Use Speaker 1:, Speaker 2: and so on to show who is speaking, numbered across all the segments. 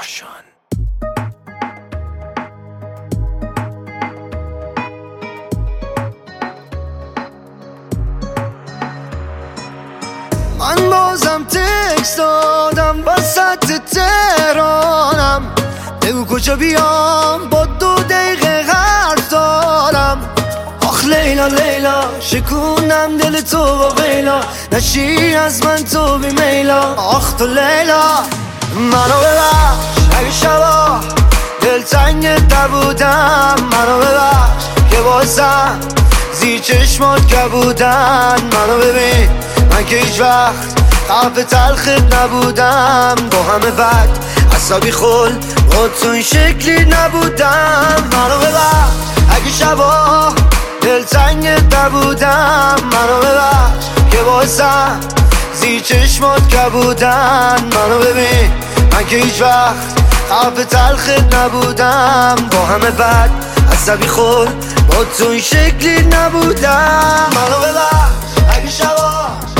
Speaker 1: روشن.
Speaker 2: من بازم تکست دادم وسط تهرانم، بگو کجا بیام با 2 دقیقه حرف دارم. آخ لیلا لیلا شکونم دل تو با غیلا، نشی از من تو بی میلا. آخ تو لیلا منو ببخش اگه شبا دلتنگت نبودم، منو ببخش که بازم زیر چشمات کبودن. منو ببین من که هیچ وقت قلب تلخت نبودم، با همه بد عصبی خل با تو این شکلی نبودم. منو ببخش اگه شبا دلتنگت نبودم، منو ببخش که بازم زیر چشمات کبودن. منو ببین من که هیچ وقت قلب تلخت نبودم، با همه بد عصبی خل با تو این شکلی نبودم. منو ببخش اگه شبا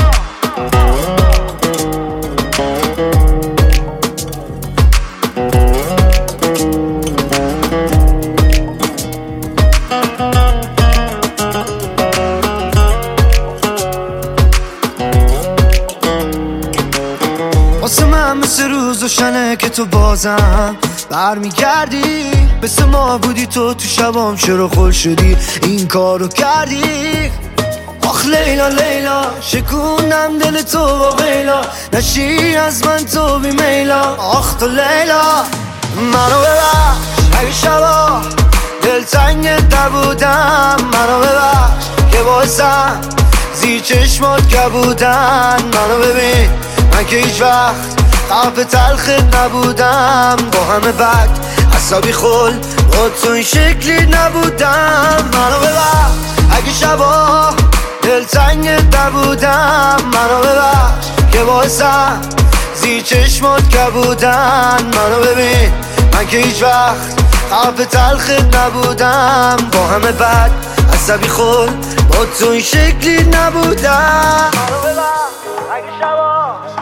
Speaker 2: واسه من مثل روز و شنه که تو بازم برمیگردی، مثل ما بودی تو شبام چرا خل شدی این کارو کردی. آخ لیلا لیلا شکونم دل تو با غیلا، نشی از من تو بی میلا. آخ تو لیلا منو ببخش اگه شبا دلتنگت نبودم، منو ببخش که بازم زیر چشمات کبودن. منو ببین من که هیچ وقت قلب تلخت نبودم، با همه بد عصبی خل با تو این شکلی نبودم. منو ببخش اگه شبا دلتنگت نبودم، منو ببخش که بازم زیر چشمات کبودن. منو ببین من که هیچ وقت قلب تلخت نبودم، با همه بد عصبی خل با تو این شکلی نبودم. منو ببخش اگه شبا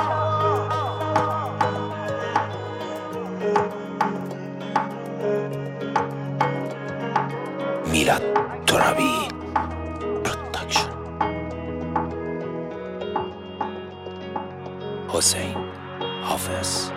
Speaker 1: میلاد ترابی پروداکشن. حسین حافظ.